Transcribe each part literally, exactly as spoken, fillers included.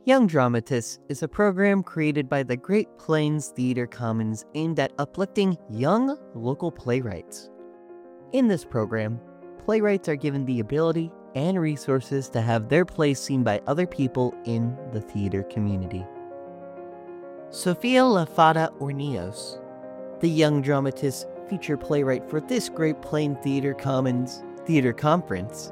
Young Dramatists is a program created by the Great Plains Theater Commons aimed at uplifting young local playwrights. In this program, playwrights are given the ability and resources to have their plays seen by other people in the theater community. Sofia Lafada Orneos, the Young Dramatists feature playwright for this Great Plains Theater Commons Theater Conference,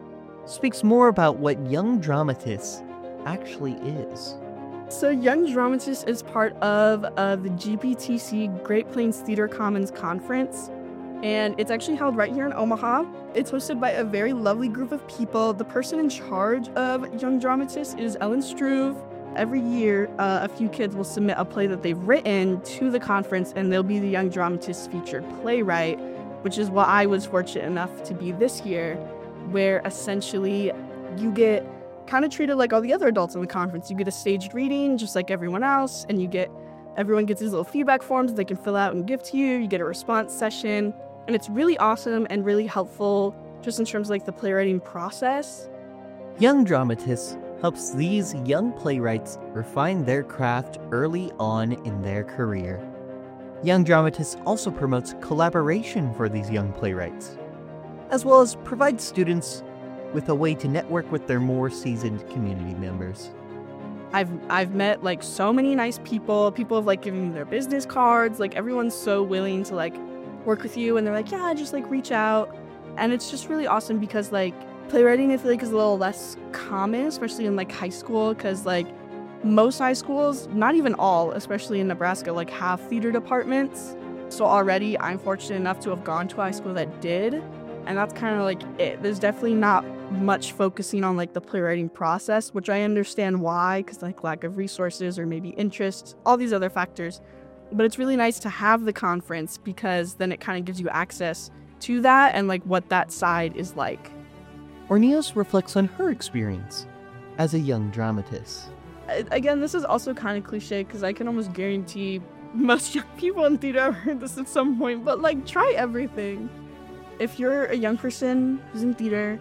speaks more about what Young Dramatists actually is. So Young Dramatists is part of uh, the G P T C Great Plains Theater Commons Conference, and it's actually held right here in Omaha. It's hosted by a very lovely group of people. The person in charge of Young Dramatists is Ellen Struve. Every year, uh, a few kids will submit a play that they've written to the conference, and they'll be the Young Dramatists featured playwright, which is what I was fortunate enough to be this year, where essentially you get kind of treated like all the other adults in the conference. You get a staged reading just like everyone else, and you get everyone gets these little feedback forms they can fill out and give to you. You get a response session, and it's really awesome and really helpful just in terms of like the playwriting process. Young Dramatists helps these young playwrights refine their craft early on in their career. Young Dramatists also promotes collaboration for these young playwrights, as well as provides students with a way to network with their more seasoned community members. I've I've met like so many nice people. People have like given me their business cards. Like everyone's so willing to like work with you, and they're like, yeah, just like reach out. And it's just really awesome because like playwriting I feel like is a little less common, especially in like high school, because like most high schools, not even all, especially in Nebraska, like have theater departments. So already I'm fortunate enough to have gone to a high school that did. And that's kind of like it. There's definitely not much focusing on like the playwriting process, which I understand why, because like lack of resources or maybe interest, all these other factors. But it's really nice to have the conference because then it kind of gives you access to that and like what that side is like. Orneos reflects on her experience as a young dramatist. Again, this is also kind of cliche because I can almost guarantee most young people in theater have heard this at some point, but like try everything. If you're a young person who's in theater,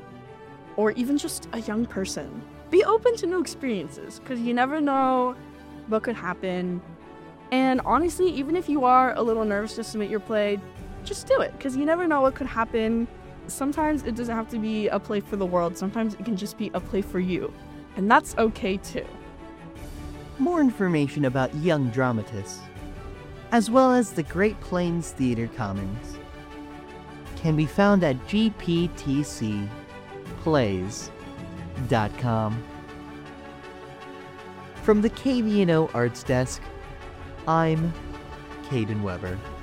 or even just a young person, be open to new experiences, because you never know what could happen. And honestly, even if you are a little nervous to submit your play, just do it, because you never know what could happen. Sometimes it doesn't have to be a play for the world. Sometimes it can just be a play for you, and that's okay too. More information about Young Dramatists, as well as the Great Plains Theater Commons, can be found at G P T C plays dot com. From the K V N O Arts Desk, I'm Caden Weber.